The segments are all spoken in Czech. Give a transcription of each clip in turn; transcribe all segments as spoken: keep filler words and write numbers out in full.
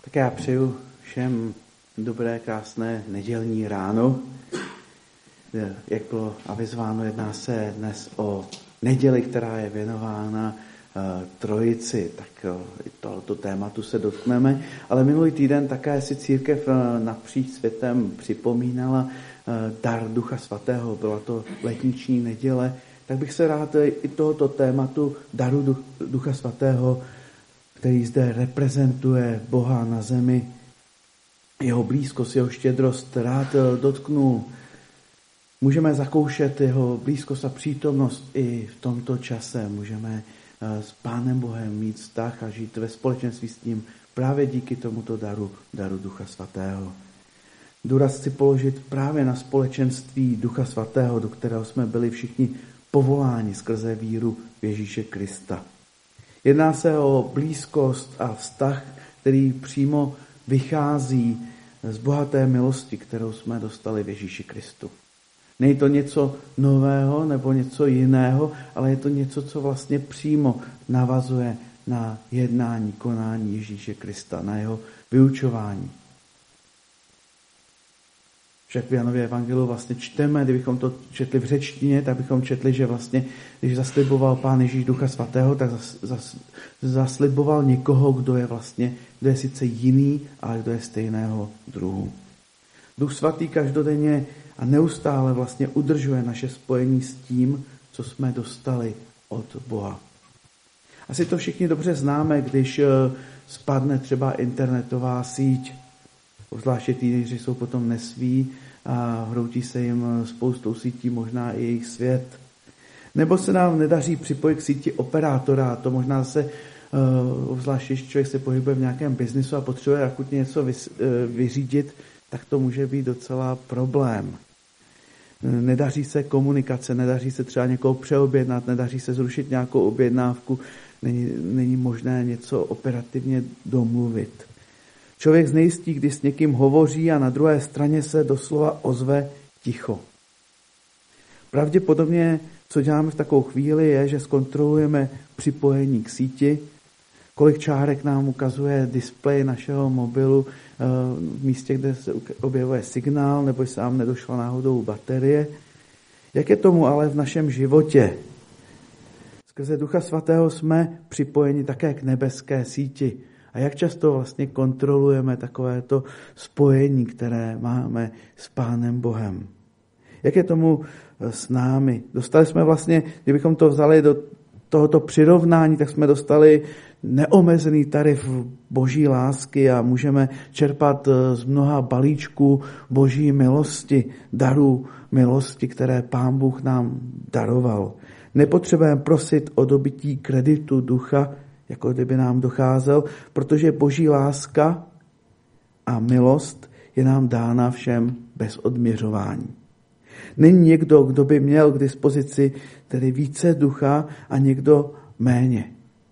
Tak já přeju všem dobré, krásné nedělní ráno. Jak bylo avizováno, jedná se dnes o neděli, která je věnována Trojici, tak i tohoto tématu se dotkneme. Ale minulý týden také si církev napříč světem připomínala dar Ducha Svatého. Byla to letniční neděle. Tak bych se rád i tohoto tématu daru Ducha Svatého, který zde reprezentuje Boha na zemi, jeho blízkost, jeho štědrost, rád dotknul. Můžeme zakoušet jeho blízkost a přítomnost i v tomto čase. Můžeme s Pánem Bohem mít vztah a žít ve společenství s ním právě díky tomuto daru, daru Ducha Svatého. Důraz chci položit právě na společenství Ducha Svatého, do kterého jsme byli všichni povoláni skrze víru v Ježíše Krista. Jedná se o blízkost a vztah, který přímo vychází z bohaté milosti, kterou jsme dostali v Ježíši Kristu. Není to něco nového nebo něco jiného, ale je to něco, co vlastně přímo navazuje na jednání, konání Ježíše Krista, na jeho vyučování. Však v Janově evangeliu vlastně čteme, kdybychom to četli v řečtině, tak bychom četli, že vlastně, když zasliboval Pán Ježíš Ducha Svatého, tak zas, zas, zasliboval někoho, kdo je vlastně, kdo je sice jiný, ale kdo je stejného druhu. Duch Svatý každodenně a neustále vlastně udržuje naše spojení s tím, co jsme dostali od Boha. Asi to všichni dobře známe, když spadne třeba internetová síť. Zvláště teenageři jsou potom nesví a hroutí se jim spoustou sítí, možná i jejich svět. Nebo se nám nedaří připojit k síti operátora, to možná se, zvláště když člověk se pohybuje v nějakém biznisu a potřebuje akutně něco vyřídit, tak to může být docela problém. Nedaří se komunikace, nedaří se třeba někoho přeobjednat, nedaří se zrušit nějakou objednávku, není, není možné něco operativně domluvit. Člověk znejistí, když s někým hovoří a na druhé straně se doslova ozve ticho. Pravděpodobně, co děláme v takovou chvíli, je, že zkontrolujeme připojení k síti, kolik čárek nám ukazuje displej našeho mobilu v místě, kde se objevuje signál, nebo se nám nedošla náhodou baterie. Jak je tomu ale v našem životě? Skrze Ducha Svatého jsme připojeni také k nebeské síti. A jak často vlastně kontrolujeme takovéto spojení, které máme s Pánem Bohem? Jak je tomu s námi? Dostali jsme vlastně, kdybychom to vzali do tohoto přirovnání, tak jsme dostali neomezený tarif Boží lásky a můžeme čerpat z mnoha balíčků Boží milosti, darů milosti, které Pán Bůh nám daroval. Nepotřebujeme prosit o dobytí kreditu ducha, jako kdyby nám docházel, protože Boží láska a milost je nám dána všem bez odměřování. Není někdo, kdo by měl k dispozici tedy více ducha a někdo méně.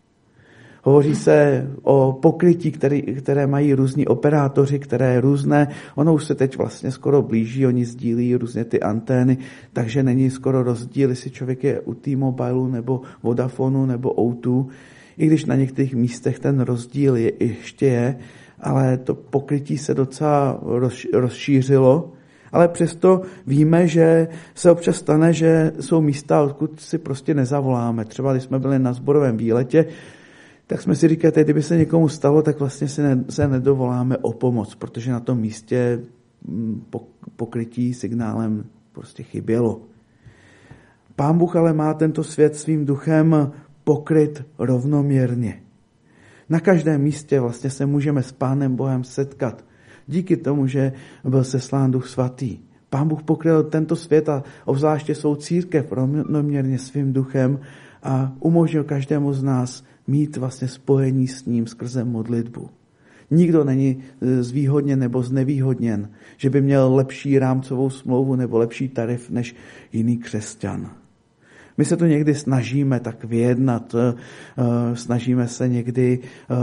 Hovoří se o pokrytí, které, které mají různí operátoři, které je různé. Ono už se teď vlastně skoro blíží, oni sdílí různě ty antény, takže není skoro rozdíl, jestli člověk je u T-Mobilu nebo Vodafonu nebo O dva. I když na některých místech ten rozdíl je, ještě je, ale to pokrytí se docela rozšířilo. Ale přesto víme, že se občas stane, že jsou místa, odkud si prostě nezavoláme. Třeba když jsme byli na sborovém výletě, tak jsme si říkali, kdyby se někomu stalo, tak vlastně si ne, se nedovoláme o pomoc, protože na tom místě pokrytí signálem prostě chybělo. Pán Bůh ale má tento svět svým duchem pokryt rovnoměrně. Na každém místě vlastně se můžeme s Pánem Bohem setkat. Díky tomu, že byl seslán Duch Svatý. Pán Bůh pokryl tento svět a obzvláště svou církev rovnoměrně svým duchem a umožnil každému z nás mít vlastně spojení s ním skrze modlitbu. Nikdo není zvýhodněn nebo znevýhodněn, že by měl lepší rámcovou smlouvu nebo lepší tarif než jiný křesťan. My se to někdy snažíme tak vyjednat, snažíme se někdy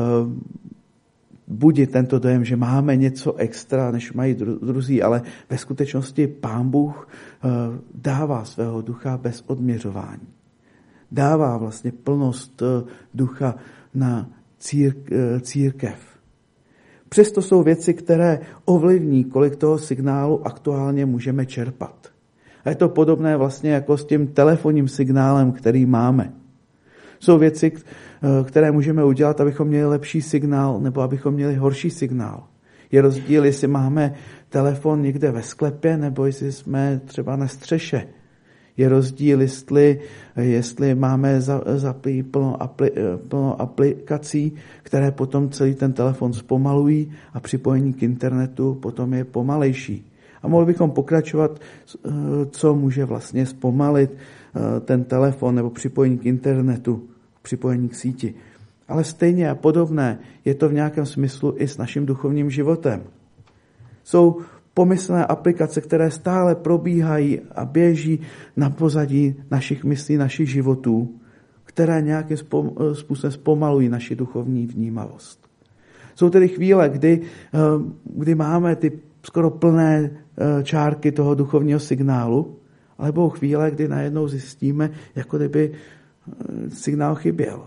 budit tento dojem, že máme něco extra, než mají druzí, ale ve skutečnosti Pán Bůh dává svého ducha bez odměřování. Dává vlastně plnost ducha na církev. Přesto jsou věci, které ovlivní, kolik toho signálu aktuálně můžeme čerpat. A je to podobné vlastně jako s tím telefonním signálem, který máme. Jsou věci, které můžeme udělat, abychom měli lepší signál nebo abychom měli horší signál. Je rozdíl, jestli máme telefon někde ve sklepě nebo jestli jsme třeba na střeše. Je rozdíl, jestli, jestli máme zaplý plno, apli, plno aplikací, které potom celý ten telefon zpomalují a připojení k internetu potom je pomalejší. A mohli bychom pokračovat, co může vlastně zpomalit ten telefon nebo připojení k internetu, připojení k síti. Ale stejně a podobné je to v nějakém smyslu i s naším duchovním životem. Jsou pomyslné aplikace, které stále probíhají a běží na pozadí našich myslí, našich životů, které nějakým způsobem zpomalují naši duchovní vnímavost. Jsou tedy chvíle, kdy, kdy máme ty skoro plné čárky toho duchovního signálu, ale budou chvíle, kdy najednou zjistíme, jako kdyby signál chyběl.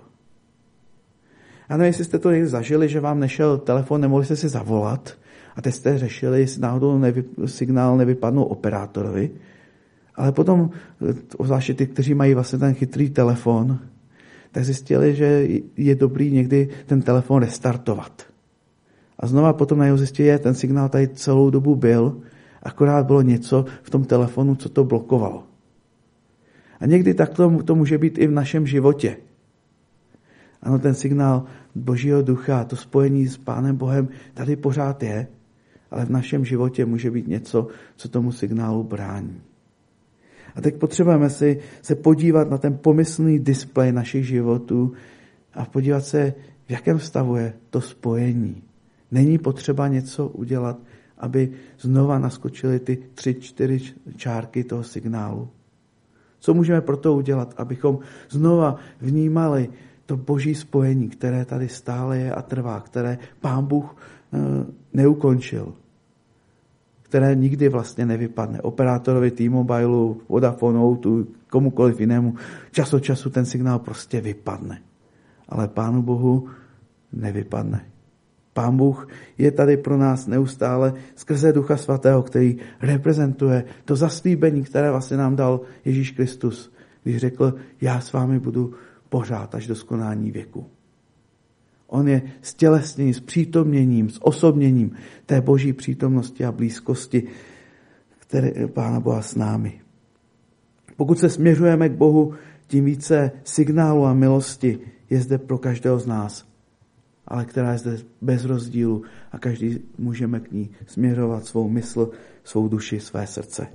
Já nevím, jestli jste to někdy zažili, že vám nešel telefon, nemohli jste si zavolat a teď jste řešili, jestli náhodou nevy, signál nevypadnou operátorovi, ale potom, zvláště ty, kteří mají vlastně ten chytrý telefon, tak zjistili, že je dobrý někdy ten telefon restartovat. A znova potom najednou zjistili, že ten signál tady celou dobu byl, akorát bylo něco v tom telefonu, co to blokovalo. A někdy takto to může být i v našem životě. Ano, ten signál Božího ducha, to spojení s Pánem Bohem tady pořád je, ale v našem životě může být něco, co tomu signálu brání. A teď potřebujeme si se podívat na ten pomyslný displej našich životů a podívat se, v jakém stavu je to spojení. Není potřeba něco udělat, aby znova naskočily ty tři, čtyři čárky toho signálu. Co můžeme proto udělat, abychom znova vnímali to boží spojení, které tady stále je a trvá, které Pán Bůh neukončil, které nikdy vlastně nevypadne. Operátorovi T-Mobileu, Vodafone, Outu, komukoliv jinému, čas od času ten signál prostě vypadne. Ale Pánu Bohu nevypadne. Pán Bůh je tady pro nás neustále skrze Ducha Svatého, který reprezentuje to zaslíbení, které vlastně nám dal Ježíš Kristus, když řekl, já s vámi budu pořád až do skonání věku. On je stělesněním, s přítomněním, s osobněním té boží přítomnosti a blízkosti, které Pána Boha s námi. Pokud se směřujeme k Bohu, tím více signálu a milosti je zde pro každého z nás, ale která je zde bez rozdílu a každý můžeme k ní směřovat svou mysl, svou duši, své srdce.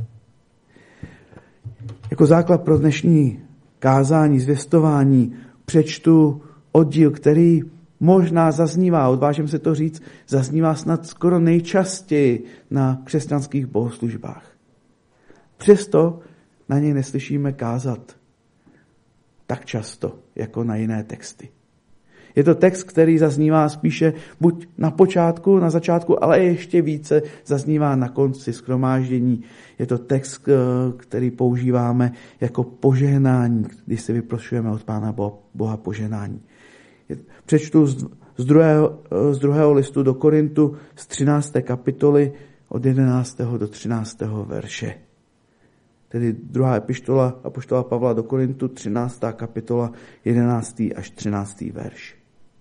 Jako základ pro dnešní kázání, zvěstování přečtu oddíl, který možná zaznívá, odvážím se to říct, zaznívá snad skoro nejčastěji na křesťanských bohoslužbách. Přesto na něj neslyšíme kázat tak často, jako na jiné texty. Je to text, který zaznívá spíše buď na počátku, na začátku, ale ještě více zaznívá na konci shromáždění. Je to text, který používáme jako požehnání, když si vyprošujeme od Pána Boha požehnání. Přečtu z druhého, z druhého listu do Korintu z třinácté kapitoly od jedenáctého do třináctého verše. Tedy druhá epištola apoštola Pavla do Korintu, třináctá kapitola, jedenáctý až třináctý verš.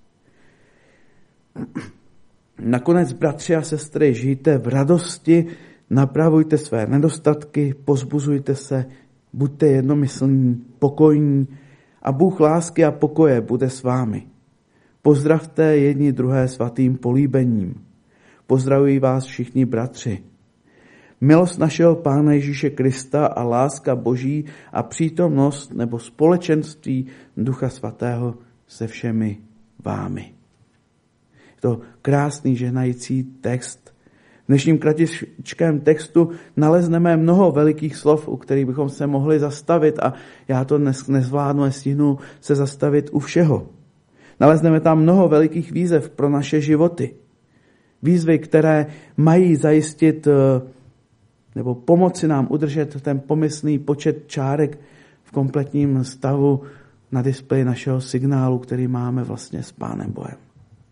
Nakonec, bratři a sestry, žijte v radosti, napravujte své nedostatky, pozbuzujte se, buďte jednomyslní, pokojní a Bůh lásky a pokoje bude s vámi. Pozdravte jedni druhé svatým políbením. Pozdravují vás všichni bratři. Milost našeho Pána Ježíše Krista a láska Boží a přítomnost nebo společenství Ducha Svatého se všemi vámi. Je to krásný žehnající text. V dnešním kratičkém textu nalezneme mnoho velikých slov, u kterých bychom se mohli zastavit a já to nezvládnu, nestihnu se zastavit u všeho. Nalezneme tam mnoho velikých výzev pro naše životy. Výzvy, které mají zajistit nebo pomoci nám udržet ten pomyslný počet čárek v kompletním stavu na displeji našeho signálu, který máme vlastně s Pánem Bohem.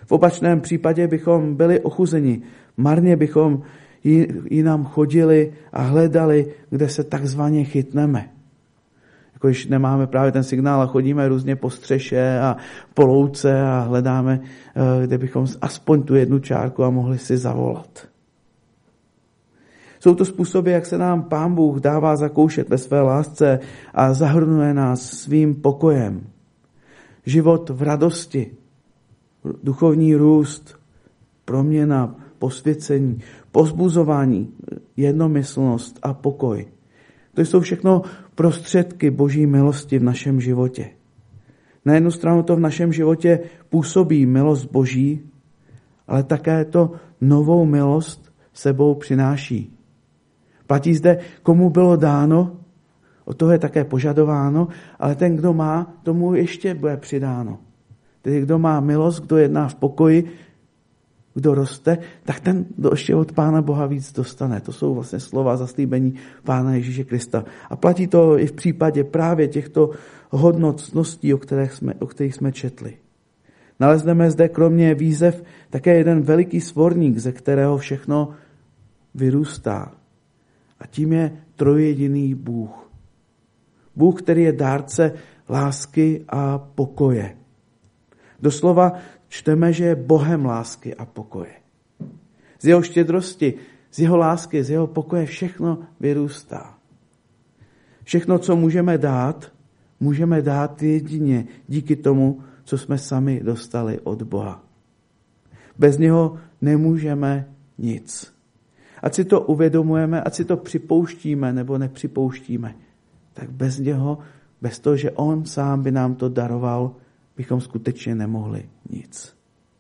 V opačném případě bychom byli ochuzeni. Marně bychom jinam chodili a hledali, kde se takzvaně chytneme. Jako když nemáme právě ten signál a chodíme různě po střeše a po louce a hledáme, kde bychom aspoň tu jednu čárku a mohli si zavolat. Jsou to způsoby, jak se nám Pán Bůh dává zakoušet ve své lásce a zahrnuje nás svým pokojem. Život v radosti, duchovní růst, proměna, posvěcení, povzbuzování, jednomyslnost a pokoj. To jsou všechno prostředky Boží milosti v našem životě. Na jednu stranu to v našem životě působí milost Boží, ale také to novou milost sebou přináší. Platí zde, komu bylo dáno, od toho je také požadováno, ale ten, kdo má, tomu ještě bude přidáno. Tedy kdo má milost, kdo jedná v pokoji, kdo roste, tak ten ještě od Pána Boha víc dostane. To jsou vlastně slova zaslíbení Pána Ježíše Krista. A platí to i v případě právě těchto hodnotností, o kterých jsme, o kterých jsme četli. Nalezneme zde kromě výzev také jeden veliký svorník, ze kterého všechno vyrůstá. A tím je trojjediný Bůh. Bůh, který je dárce lásky a pokoje. Doslova čteme, že je Bohem lásky a pokoje. Z jeho štědrosti, z jeho lásky, z jeho pokoje všechno vyrůstá. Všechno, co můžeme dát, můžeme dát jedině díky tomu, co jsme sami dostali od Boha. Bez něho nemůžeme nic. Ať si to uvědomujeme, ať si to připouštíme nebo nepřipouštíme, tak bez něho, bez toho, že on sám by nám to daroval, bychom skutečně nemohli nic.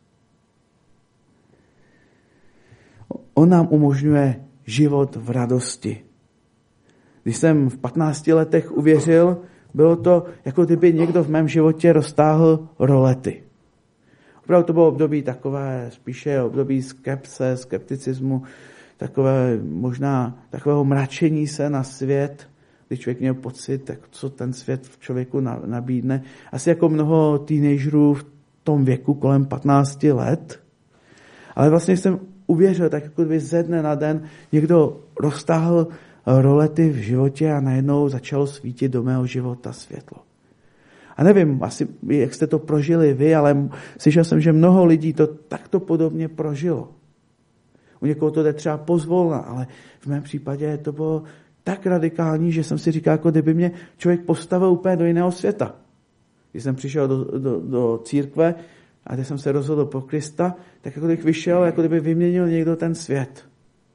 On nám umožňuje život v radosti. Když jsem v patnácti letech uvěřil, bylo to, jako kdyby někdo v mém životě roztáhl rolety. Opravdu to bylo období takové, spíše období skepse, skepticismu, takové možná takového mračení se na svět, kdy člověk měl pocit, tak co ten svět v člověku nabídne. Asi jako mnoho teenagerů v tom věku kolem patnácti let. Ale vlastně jsem uvěřil, tak jako kdyby ze dne na den někdo roztáhl rolety v životě a najednou začalo svítit do mého života světlo. A nevím, asi jak jste to prožili vy, ale slyšel jsem, že mnoho lidí to takto podobně prožilo. U někoho to jde třeba pozvolna, ale v mém případě to bylo tak radikální, že jsem si říkal, jako kdyby mě člověk postavil úplně do jiného světa. Když jsem přišel do, do, do církve a když jsem se rozhodl pro Krista, tak jako kdybych vyšel, jako kdyby vyměnil někdo ten svět.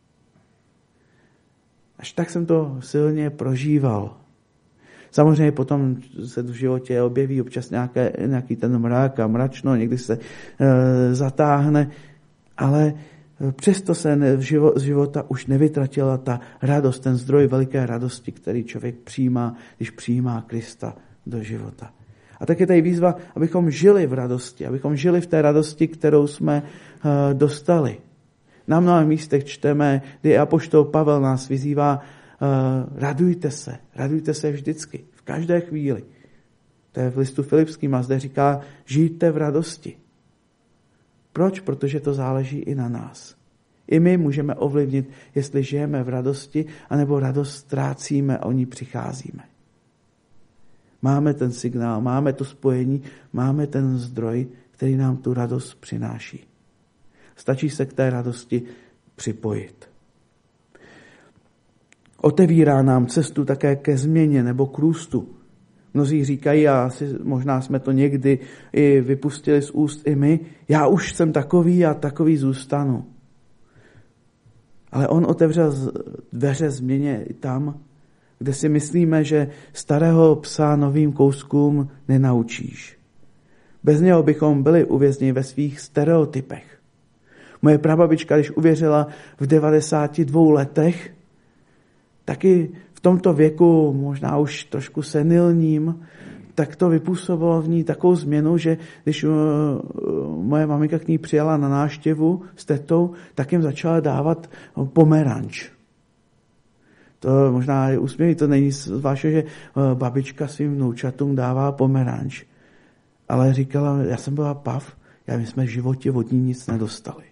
Až tak jsem to silně prožíval. Samozřejmě potom se v životě objeví občas nějaké, nějaký ten mrak a mračno, někdy se e, zatáhne, ale přesto se z života už nevytratila ta radost, ten zdroj veliké radosti, který člověk přijímá, když přijímá Krista do života. A tak je tady výzva, abychom žili v radosti, abychom žili v té radosti, kterou jsme uh, dostali. Na mnoha místech čteme, kdy apoštol Pavel nás vyzývá, uh, radujte se, radujte se vždycky, v každé chvíli. To je v listu Filipským a zde říká, žijte v radosti. Proč? Protože to záleží i na nás. I my můžeme ovlivnit, jestli žijeme v radosti, anebo radost ztrácíme a o ní přicházíme. Máme ten signál, máme to spojení, máme ten zdroj, který nám tu radost přináší. Stačí se k té radosti připojit. Otevírá nám cestu také ke změně nebo k růstu. Mnozí říkají, a asi možná jsme to někdy i vypustili z úst i my, já už jsem takový a takový zůstanu. Ale on otevřel dveře změně i tam, kde si myslíme, že starého psa novým kouskům nenaučíš. Bez něho bychom byli uvězněni ve svých stereotypech. Moje prababička, když uvěřila v devadesáti dvou letech, taky v tomto věku, možná už trošku senilním, tak to vypůsobilo v ní takovou změnu, že když moje maminka k ní přijela na návštěvu s tetou, tak jim začala dávat pomeranč. To možná je úsměvný, to není zvláště, že babička svým vnoučatům dává pomeranč. Ale říkala, já jsem byla pav, My jsme v životě od ní nic nedostali.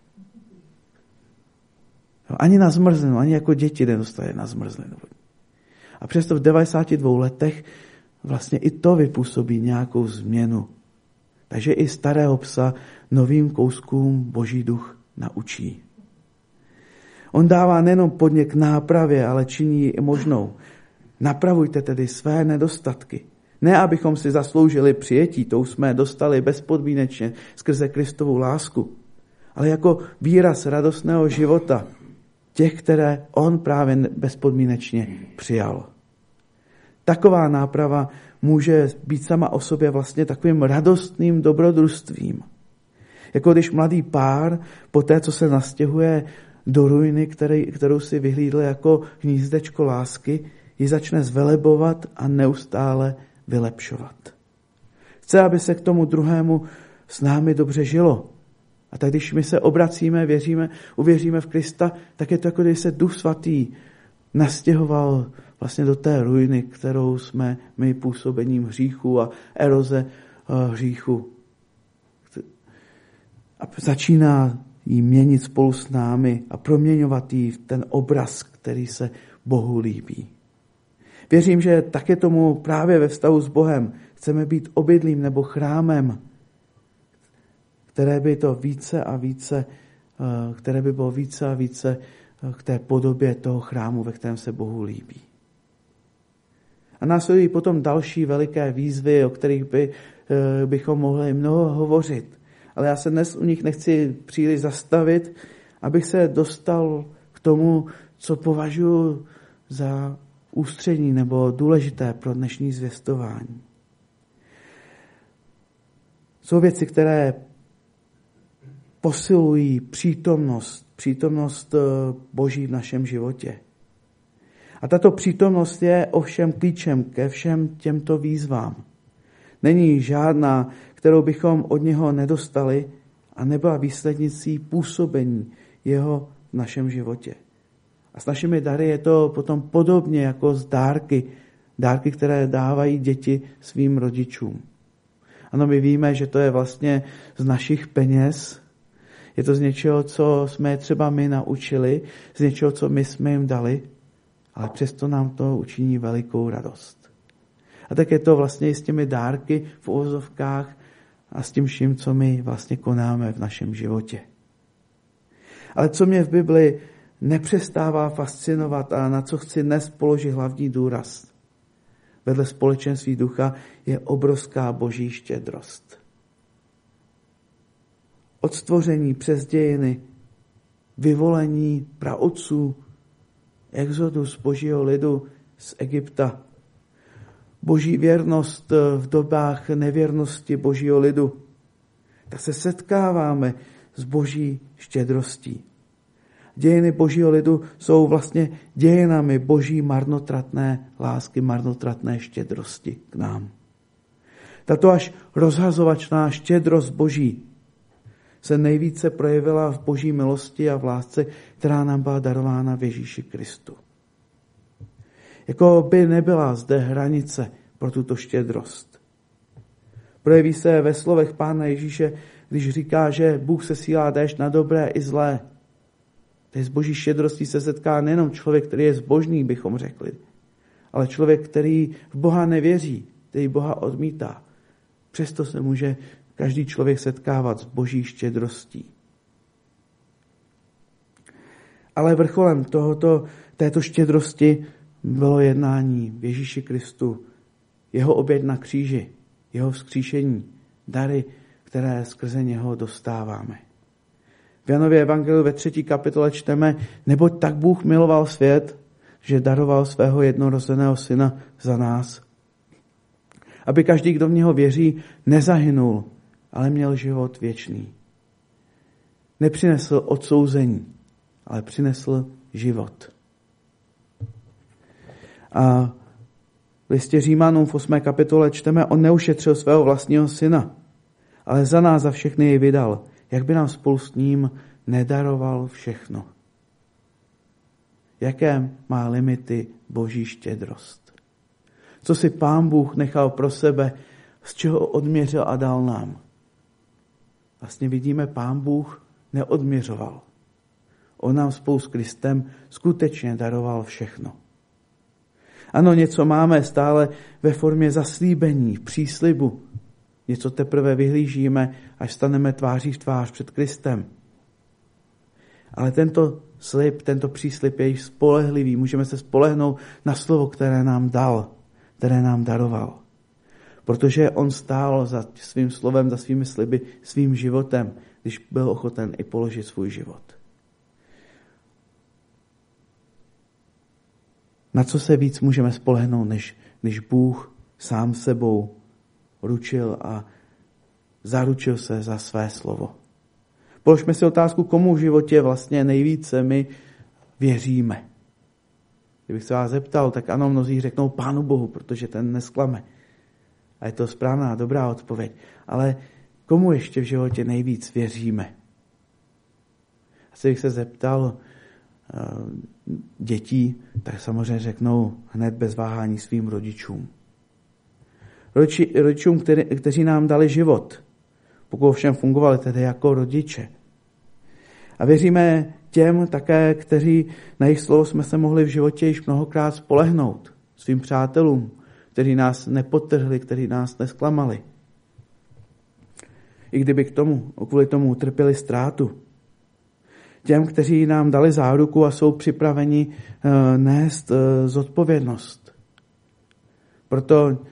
Ani na zmrzlinu, ani jako děti nedostali na zmrzlinu. A přesto v devadesáti dvou letech vlastně i to vypůsobí nějakou změnu. Takže i starého psa novým kouskům Boží duch naučí. On dává nejenom podnět k nápravě, ale činí ji i možnou. Napravujte tedy své nedostatky. Ne, abychom si zasloužili přijetí, to už jsme dostali bezpodmínečně skrze Kristovu lásku, ale jako výraz radostného života, těch, které on právě bezpodmínečně přijal. Taková náprava může být sama o sobě vlastně takovým radostným dobrodružstvím. Jako když mladý pár, po té, co se nastěhuje do ruiny, který, kterou si vyhlídl jako hnízdečko lásky, ji začne zvelebovat a neustále vylepšovat. Chce, aby se k tomu druhému s námi dobře žilo. A tak když my se obracíme, věříme, uvěříme v Krista, tak je to jako když se Duch Svatý nastěhoval vlastně do té ruiny, kterou jsme my působením hříchu a eroze hříchu. A začíná jí měnit spolu s námi a proměňovat jí v ten obraz, který se Bohu líbí. Věřím, že tak je tomu právě ve vztahu s Bohem. Chceme být obydlím nebo chrámem, které by to více a více, které by bylo více a více k té podobě toho chrámu, ve kterém se Bohu líbí. A následují potom další veliké výzvy, o kterých by, bychom mohli mnoho hovořit. Ale já se dnes u nich nechci příliš zastavit, abych se dostal k tomu, co považuji za ústřední nebo důležité pro dnešní zvěstování. Jsou věci, které posilují přítomnost, přítomnost Boží v našem životě. A tato přítomnost je ovšem klíčem ke všem těmto výzvám. Není žádná, kterou bychom od něho nedostali a nebyla výslednicí působení jeho v našem životě. A s našimi dary je to potom podobně jako s dárky, dárky, které dávají děti svým rodičům. Ano, my víme, že to je vlastně z našich peněz, je to z něčeho, co jsme třeba my naučili, z něčeho, co my jsme jim dali, ale přesto nám to učiní velikou radost. A tak je to vlastně i s těmi dárky v uvozovkách a s tím vším, co my vlastně konáme v našem životě. Ale co mě v Bibli nepřestává fascinovat a na co chci dnes položit hlavní důraz, vedle společenství ducha, je obrovská Boží štědrost. Od stvoření přes dějiny, vyvolení praotců, exodus Božího lidu z Egypta, Boží věrnost v dobách nevěrnosti Božího lidu, tak se setkáváme s Boží štědrostí. Dějiny Božího lidu jsou vlastně dějinami Boží marnotratné lásky, marnotratné štědrosti k nám. Tato až rozhazovačná štědrost Boží se nejvíce projevila v Boží milosti a v lásce, která nám byla darována v Ježíši Kristu. Jako by nebyla zde hranice pro tuto štědrost. Projeví se ve slovech Pána Ježíše, když říká, že Bůh sesílá déšť na dobré i zlé. Té z Boží štědrostí se setká nejenom člověk, který je zbožný, bychom řekli, ale člověk, který v Boha nevěří, který Boha odmítá. Přesto se může každý člověk setkávat s Boží štědrostí. Ale vrcholem tohoto, této štědrosti bylo jednání v Ježíši Kristu, jeho oběť na kříži, jeho vzkříšení, dary, které skrze něho dostáváme. V Janově evangeliu ve třetí kapitole čteme, neboť tak Bůh miloval svět, že daroval svého jednorozeného syna za nás, aby každý, kdo v něho věří, nezahynul, ale měl život věčný. Nepřinesl odsouzení, ale přinesl život. A v listě Římanům v osmé kapitole čteme, on neušetřil svého vlastního syna, ale za nás za všechny jej vydal, jak by nám spolu s ním nedaroval všechno. Jaké má limity Boží štědrost? Co si Pán Bůh nechal pro sebe, z čeho odměřil a dal nám? vlastně vidíme, Pán Bůh neodměřoval. On nám spolu s Kristem skutečně daroval všechno. Ano, něco máme stále ve formě zaslíbení, příslibu. Něco teprve vyhlížíme, až staneme tváří v tvář před Kristem. Ale tento slib, tento příslib je již spolehlivý. Můžeme se spolehnout na slovo, které nám dal, které nám daroval. Protože on stál za svým slovem, za svými sliby, svým životem, když byl ochoten i položit svůj život. Na co se víc můžeme spolehnout, než, než Bůh sám sebou ručil a zaručil se za své slovo. Položme si otázku, komu v životě vlastně nejvíce my věříme. Kdybych se vás zeptal, tak ano, mnozí řeknou Pánu Bohu, protože ten nesklame. A je to správná, dobrá odpověď. Ale komu ještě v životě nejvíc věříme? Asi bych se zeptal uh, dětí, tak samozřejmě řeknou hned bez váhání svým rodičům. Rodiči, rodičům, který, kteří nám dali život, pokud ovšem fungovali tedy jako rodiče. A věříme těm také, kteří na jejich slovo jsme se mohli v životě již mnohokrát spolehnout. Svým přátelům, kteří nás nepodtrhli, kteří nás nesklamali. I kdyby k tomu, kvůli tomu utrpěli ztrátu. Těm, kteří nám dali záruku a jsou připraveni uh, nést uh, zodpovědnost. Proto uh,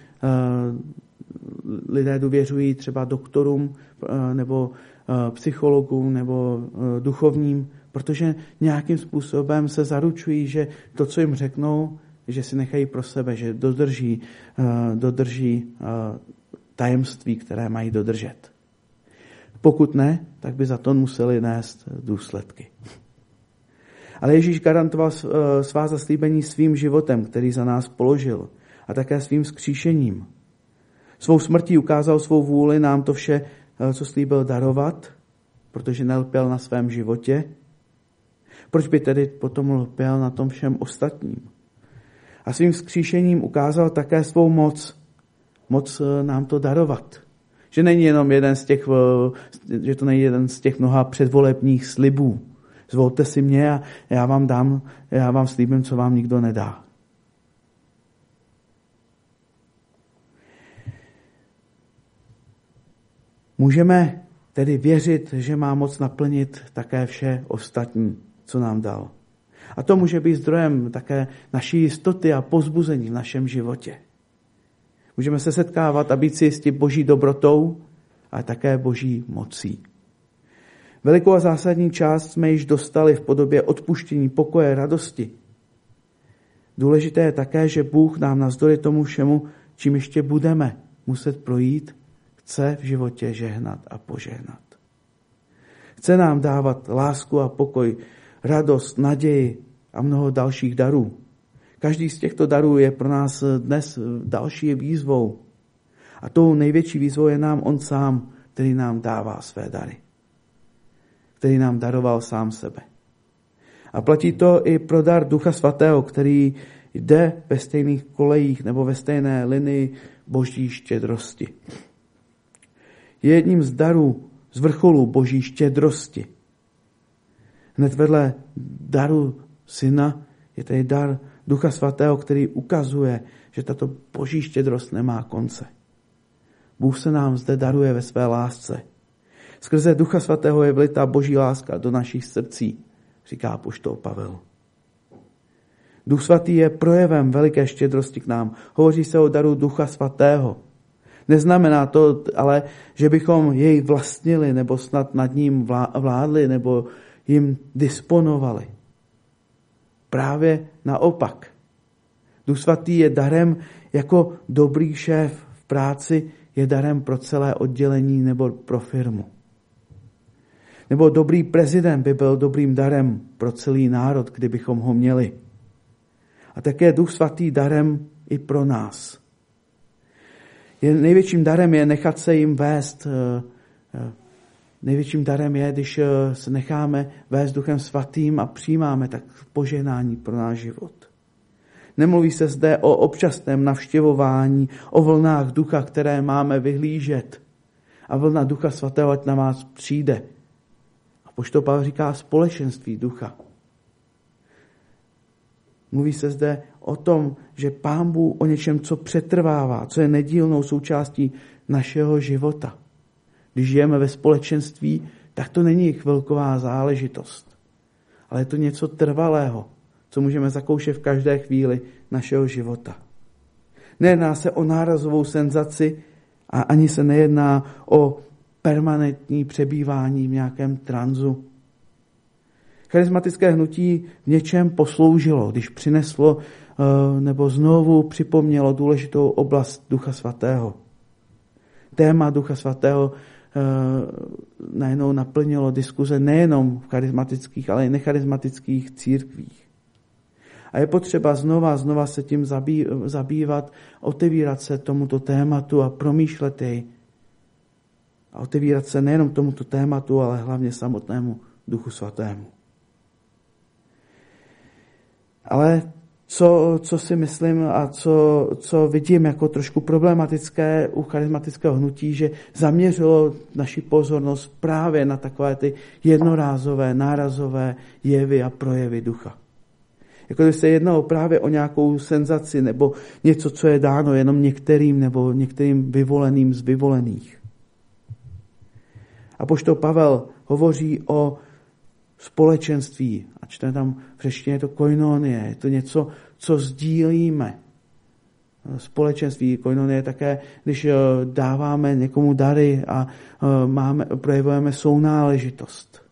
lidé důvěřují třeba doktorům uh, nebo uh, psychologům nebo uh, duchovním, protože nějakým způsobem se zaručují, že to, co jim řeknou, že si nechají pro sebe, že dodrží, uh, dodrží uh, tajemství, které mají dodržet. Pokud ne, tak by za to museli nést důsledky. Ale Ježíš garantoval svá zaslíbení svým životem, který za nás položil, a také svým vzkříšením. Svou smrtí ukázal svou vůli nám to vše, co slíbil, darovat, protože nelpěl na svém životě. Proč by tedy potom lpěl na tom všem ostatním? A svým vzkříšením ukázal také svou moc. Moc nám to darovat. Že není jenom jeden z těch, že to není jeden z těch mnoha předvolebních slibů. Zvolte si mě a já vám dám, já vám slíbím, co vám nikdo nedá. Můžeme tedy věřit, že má moc naplnit také vše ostatní, co nám dal. A to může být zdrojem také naší jistoty a povzbuzení v našem životě. Můžeme se setkávat a být si jistí Boží dobrotou, ale také Boží mocí. Velikou a zásadní část jsme již dostali v podobě odpuštění, pokoje, radosti. Důležité je také, že Bůh nám navzdory tomu všemu, čím ještě budeme muset projít, chce v životě žehnat a požehnat. Chce nám dávat lásku a pokoj, radost, naději a mnoho dalších darů. Každý z těchto darů je pro nás dnes další výzvou. A tou největší výzvou je nám on sám, který nám dává své dary. Který nám daroval sám sebe. A platí to i pro dar Ducha Svatého, který jde ve stejných kolejích nebo ve stejné linii Boží štědrosti. Je jedním z darů, z vrcholů Boží štědrosti. Hned vedle daru Syna je tady dar Ducha Svatého, který ukazuje, že tato Boží štědrost nemá konce. Bůh se nám zde daruje ve své lásce. Skrze Ducha Svatého je vlita Boží láska do našich srdcí, říká apoštol Pavel. Duch Svatý je projevem veliké štědrosti k nám. Hovoří se o daru Ducha Svatého. Neznamená to ale, že bychom jej vlastnili nebo snad nad ním vládli nebo jim disponovali. Právě naopak. Duch Svatý je darem jako dobrý šéf v práci, je darem pro celé oddělení nebo pro firmu. Nebo dobrý prezident by byl dobrým darem pro celý národ, kdybychom ho měli. A také Duch Svatý darem i pro nás. Je, největším darem je nechat se jim vést. Největším darem je, když se necháme vést Duchem Svatým a přijímáme tak požehnání pro náš život. Nemluví se zde o občasném navštěvování, o vlnách ducha, které máme vyhlížet. a vlna Ducha Svatého, ať na vás přijde. Apoštol Pavel říká společenství ducha. Mluví se zde o tom, že Pán Bůh o něčem, co přetrvává, co je nedílnou součástí našeho života. Když žijeme ve společenství, tak to není chvilková záležitost, ale je to něco trvalého, co můžeme zakoušet v každé chvíli našeho života. Nejedná se o nárazovou senzaci a ani se nejedná o permanentní přebývání v nějakém tranzu. Charismatické hnutí v něčem posloužilo, když přineslo nebo znovu připomnělo důležitou oblast Ducha Svatého. Téma Ducha Svatého najednou naplnilo diskuze nejenom v charismatických, ale i necharismatických církvích. A je potřeba znova, znova se tím zabývat, otevírat se tomuto tématu a promýšlet jej. A otevírat se nejenom tomuto tématu, ale hlavně samotnému Duchu Svatému. Ale co, co si myslím a co, co vidím jako trošku problematické u charismatického hnutí, že zaměřilo naši pozornost právě na takové ty jednorázové, nárazové jevy a projevy ducha. Jako by se jednalo právě o nějakou senzaci nebo něco, co je dáno jenom některým nebo některým vyvoleným z vyvolených. Apoštol Pavel hovoří o společenství. A čteme tam v řečtině je to koinonie, je to něco, co sdílíme. Společenství, koinonie je také, když dáváme někomu dary a máme, projevujeme sounáležitost.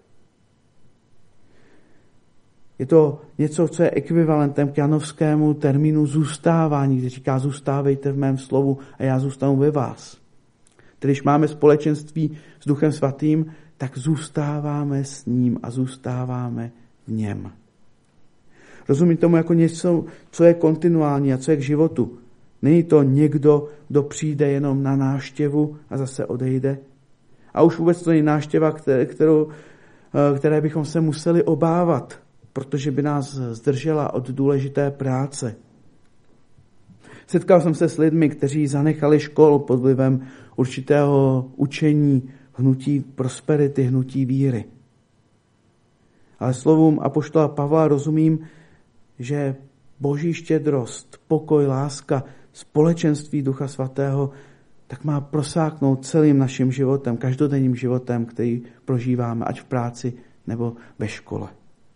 Je to něco, co je ekvivalentem k janovskému termínu zůstávání, který říká zůstávejte v mém slovu a já zůstanu ve vás. Tedy když máme společenství s Duchem Svatým, tak zůstáváme s ním a zůstáváme v něm. Rozumím tomu jako něco, co je kontinuální a co je k životu. Není to někdo, kdo přijde jenom na návštěvu a zase odejde. A už vůbec to není návštěva, kterou, které bychom se museli obávat, protože by nás zdržela od důležité práce. Setkal jsem se s lidmi, kteří zanechali školu pod vlivem určitého učení, hnutí prosperity, hnutí víry. Ale slovům apoštola Pavla rozumím, že boží štědrost, pokoj, láska, společenství Ducha Svatého tak má prosáknout celým naším životem, každodenním životem, který prožíváme, ať v práci nebo ve škole.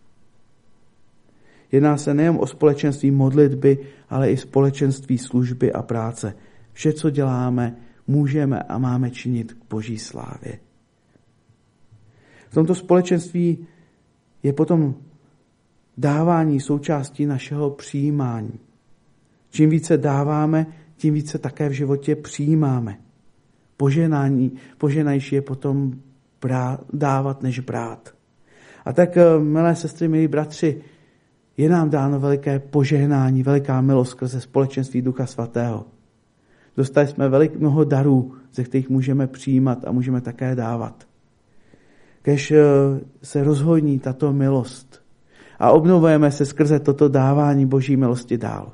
Jedná se nejen o společenství modlitby, ale i společenství služby a práce. Vše, co děláme, můžeme a máme činit k boží slávě. V tomto společenství je potom dávání součástí našeho přijímání. Čím více dáváme, tím více také v životě přijímáme. Poženání, poženajší je potom brát, dávat než brát. A tak, milé sestry, milí bratři, je nám dáno veliké požehnání, veliká milost skrze společenství Ducha Svatého. Dostali jsme velik mnoho darů, ze kterých můžeme přijímat a můžeme také dávat. Kež se rozhodní tato milost a obnovujeme se skrze toto dávání boží milosti dál.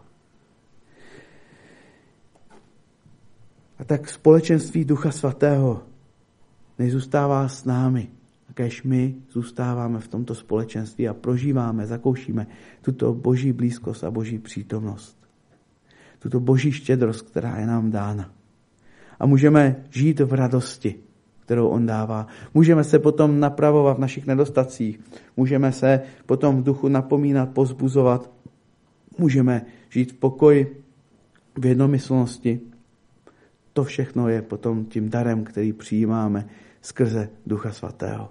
A tak společenství Ducha Svatého nezůstává s námi, kež my zůstáváme v tomto společenství a prožíváme, zakoušíme tuto boží blízkost a boží přítomnost. Tuto boží štědrost, která je nám dána. A můžeme žít v radosti, kterou on dává. Můžeme se potom napravovat v našich nedostatcích. Můžeme se potom v duchu napomínat, povzbuzovat. Můžeme žít v pokoji, v jednomyslnosti. To všechno je potom tím darem, který přijímáme skrze Ducha Svatého.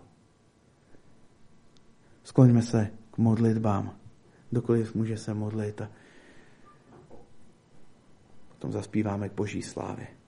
Skloňme se k modlitbám. Kdokoliv může se modlit a potom zaspíváme k boží slávě.